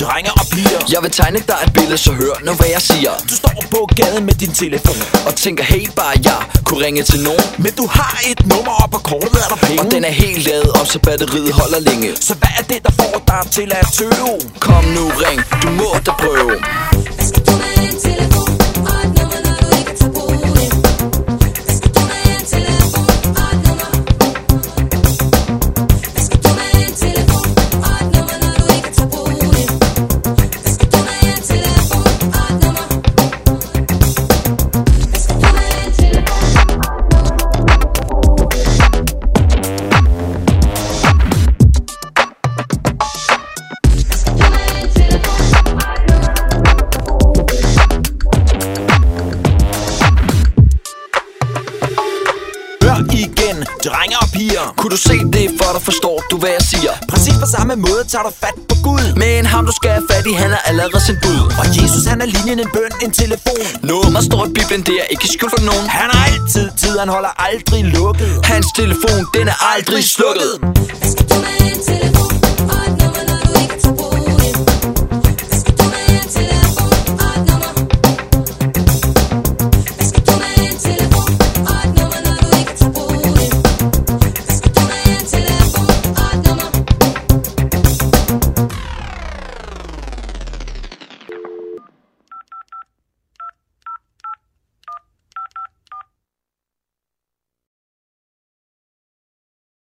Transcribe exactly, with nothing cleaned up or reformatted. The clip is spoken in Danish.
drenge og piger. Jeg vil tegne dig et billede, så hør nu hvad jeg siger. Du står på gaden med din telefon og tænker helt bare jeg kunne ringe til nogen. Men du har et nummer op, og kortet er der penge. Og den er helt lavet op, så batteriet holder længe. Så hvad er det, der får dig til at tøve? Kom nu ring, du må da prøve. Igen, drenge og piger. Kunne du se det, for dig forstår du hvad jeg siger? Præcis på samme måde tager du fat på Gud. Men ham du skal have fat i, han er allerede sin bud. Og Jesus han er linjen, en bøn, en telefon. Nummer står i Bibelen, det er ikke skjult for nogen. Han har altid tid, han holder aldrig lukket. Hans telefon, den er aldrig slukket.